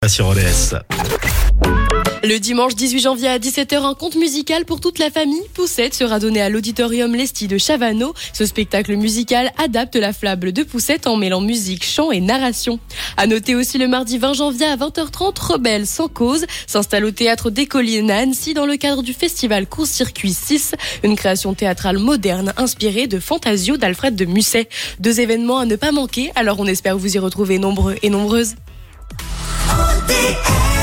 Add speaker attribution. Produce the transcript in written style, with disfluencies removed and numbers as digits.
Speaker 1: sur ODS.
Speaker 2: Le dimanche 18 janvier à 17h, un conte musical pour toute la famille. Poussette sera donné à l'auditorium Lesti de Chavano. Ce spectacle musical adapte la fable de Poussette en mêlant musique, chant et narration. À noter aussi le mardi 20 janvier à 20h30, Rebelle sans cause s'installe au théâtre des Collines à Annecy dans le cadre du festival Court-Circuit 6, une création théâtrale moderne inspirée de Fantasio d'Alfred de Musset. 2 événements à ne pas manquer, alors on espère vous y retrouver nombreux et nombreuses.
Speaker 3: ODS.